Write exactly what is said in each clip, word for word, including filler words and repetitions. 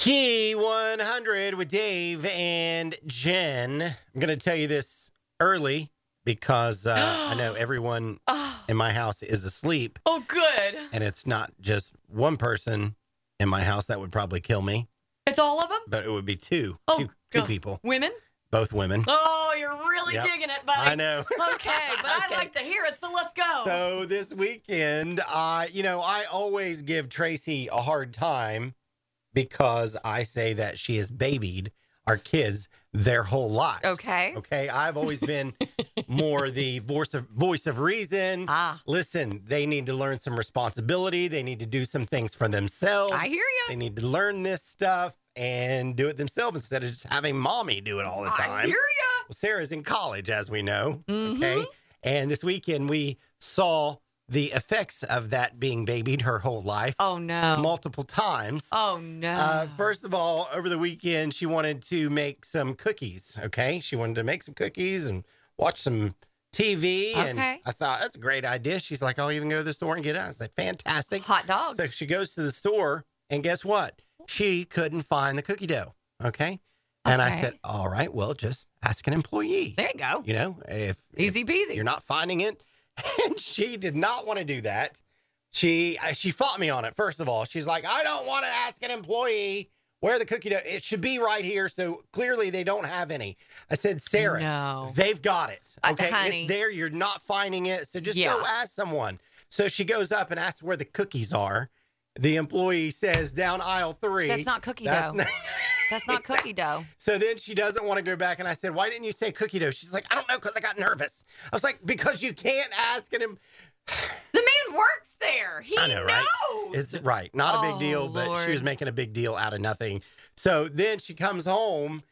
Key one hundred with Dave and Jen. I'm going to tell you this early because uh, I know everyone Oh, in my house is asleep. oh, good. And it's not just one person in my house that would probably kill me, It's all of them? but it would be two, Oh, two, two God. people, Women? both women. Oh, you're really Yep. digging it, buddy. I know. Okay, but I Okay. like to hear it, so let's go. So this weekend, I, you know, I always give Tracy a hard time because I say that she has babied our kids their whole lives. Okay. Okay. I've always been more the voice of voice of reason. Ah, Listen, they need to learn some responsibility. They need to do some things for themselves. I hear They you. need to learn this stuff and do it themselves instead of just having mommy do it all the I time. hear you. Well, Sarah's in college, as we know. Okay. Mhm. And this weekend we saw the effects of that being babied her whole life Oh, no. multiple times. Oh, no. Uh, first of all, over the weekend, she wanted to make some cookies. Okay. She wanted to make some cookies and watch some T V. And Okay. I thought, that's a great idea. She's like, I'll even go to the store and get it. I was like, fantastic. Hot dog. So she goes to the store, and guess what? She couldn't find the cookie dough. Okay. And I Okay. said, all right, well, just ask an employee. There you go. You know, if, Easy if peasy. you're not finding it. And she did not want to do that. She uh, she fought me on it. First of all, she's like, I don't want to ask an employee where the cookie dough. It should be right here. So clearly they don't have any. I said, Sarah, No. they've got it. Uh, Okay, honey. it's there. You're not finding it. So just Yeah. go ask someone. So she goes up and asks where the cookies are. The employee says down aisle three. That's not cookie That's dough. not- That's not cookie dough. So then she doesn't want to go back. And I said, why didn't you say cookie dough? She's like, I don't know, because I got nervous. I was like, because you can't ask him. The man works there. He I know, right? knows. It's right. Not a big Oh, deal, but Lord. she was making a big deal out of nothing. So then she comes home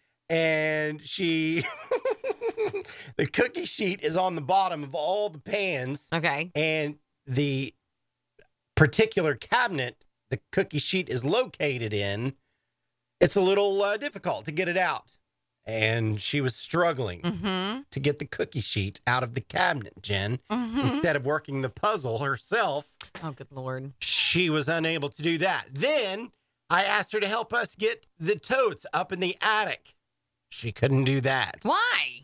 and she, the cookie sheet is on the bottom of all the pans. Okay. And the particular cabinet the cookie sheet is located in, it's a little uh, difficult to get it out. And she was struggling Mm-hmm. to get the cookie sheet out of the cabinet, Jen. Mm-hmm. Instead of working the puzzle herself, Oh, good Lord. she was unable to do that. Then I asked her to help us get the totes up in the attic. She couldn't do that. Why?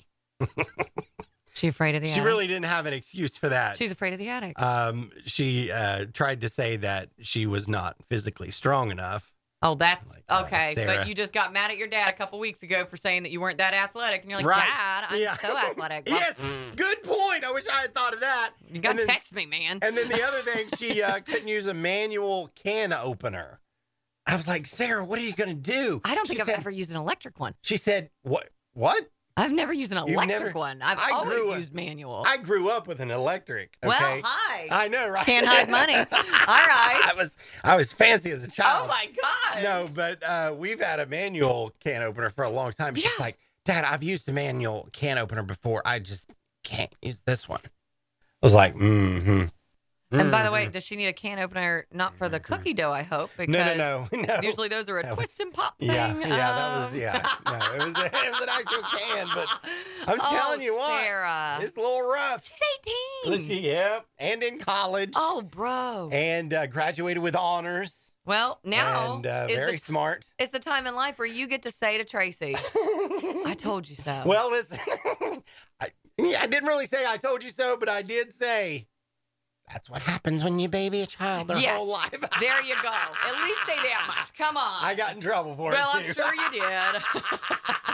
She afraid of the She attic? really didn't have an excuse for that. She's afraid of the attic. Um, she uh, tried to say that she was not physically strong enough. Oh, that's Like, uh, okay. Sarah. But you just got mad at your dad a couple weeks ago for saying that you weren't that athletic. And you're like, Right. Dad, I'm Yeah. so athletic. Well, Yes, good point. I wish I had thought of that. You got And to then- text me, man. And then the other thing, she uh, couldn't use a manual can opener. I was like, Sarah, what are you going to do? I don't She think I've said- ever used an electric one. She said, what? What? I've never used an You've electric never- one. I've I always grew up- used manual. I grew up with an electric. Okay? Well, hi. I know, right? Can't hide money. All right. I was I was fancy as a Oh, child. my God. No, but uh, we've had a manual can opener for a long time. She's Yeah. like, Dad, I've used a manual can opener before. I just can't use this one. I was like, mm-hmm. And by the way, does she need a can opener not for the cookie dough, I hope? Because no, no, no, no. usually those are a That was- twist and pop thing. Yeah, yeah, that was Um, yeah. No, it was a, it was an actual can, but I'm Oh, telling you what, Sarah. it's a little rough. She's eighteen. Listen, yeah, and in college, Oh, bro. and uh, graduated with honors, Well, now and uh, is very the, smart. it's the time in life where you get to say to Tracy, I told you so. Well, listen, I, yeah, I didn't really say I told you so, but I did say that's what happens when you baby a child their Yes. whole life. There you go. At least say that much. Come on. I got in trouble for well, it I'm too. sure you did.